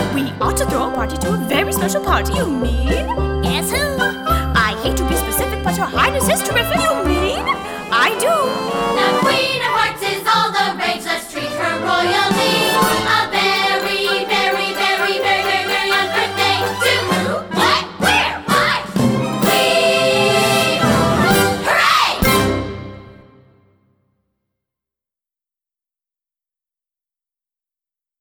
We ought to throw a party to a very special party. You mean? Guess who?